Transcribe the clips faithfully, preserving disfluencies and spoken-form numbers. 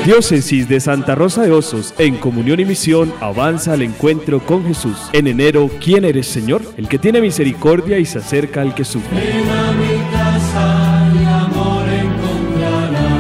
Diócesis de Santa Rosa de Osos, en comunión y misión, avanza al encuentro con Jesús. En enero, ¿quién eres, Señor? El que tiene misericordia y se acerca al que sufre. Ven a mi casa y amor encontrarás.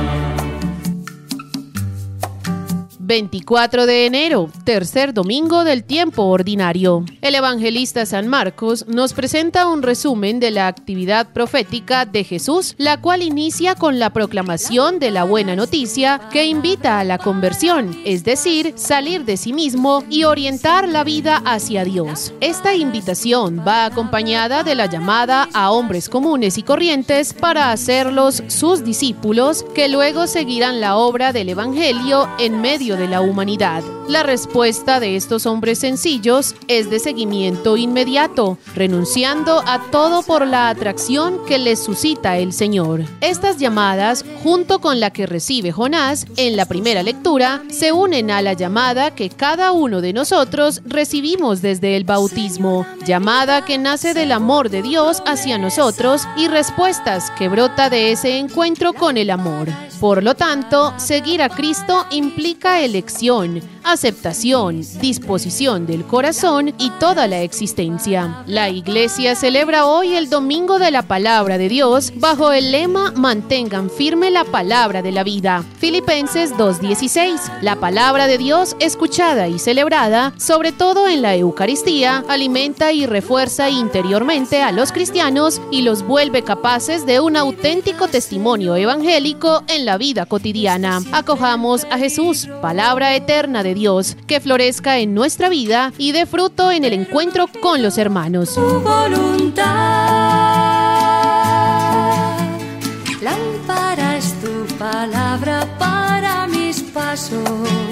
veinticuatro de enero, tercer domingo del tiempo ordinario. El evangelista San Marcos nos presenta un resumen de la actividad profética de Jesús, la cual inicia con la proclamación de la buena noticia que invita a la conversión, es decir, salir de sí mismo y orientar la vida hacia Dios. Esta invitación va acompañada de la llamada a hombres comunes y corrientes para hacerlos sus discípulos, que luego seguirán la obra del Evangelio en medio de de la humanidad. La respuesta de estos hombres sencillos es de seguimiento inmediato, renunciando a todo por la atracción que les suscita el Señor. Estas llamadas, junto con la que recibe Jonás en la primera lectura, se unen a la llamada que cada uno de nosotros recibimos desde el bautismo, llamada que nace del amor de Dios hacia nosotros y respuestas que brota de ese encuentro con el amor. Por lo tanto, seguir a Cristo implica elección, aceptación, disposición del corazón y toda la existencia. La Iglesia celebra hoy el Domingo de la Palabra de Dios bajo el lema Mantengan firme la palabra de la vida. Filipenses dos dieciséis. La palabra de Dios, escuchada y celebrada, sobre todo en la Eucaristía, alimenta y refuerza interiormente a los cristianos y los vuelve capaces de un auténtico testimonio evangélico en la vida cotidiana. Acojamos a Jesús, palabra eterna de Dios, que florezca en nuestra vida y dé fruto en el encuentro con los hermanos. Tu voluntad, lámpara es tu palabra para mis pasos.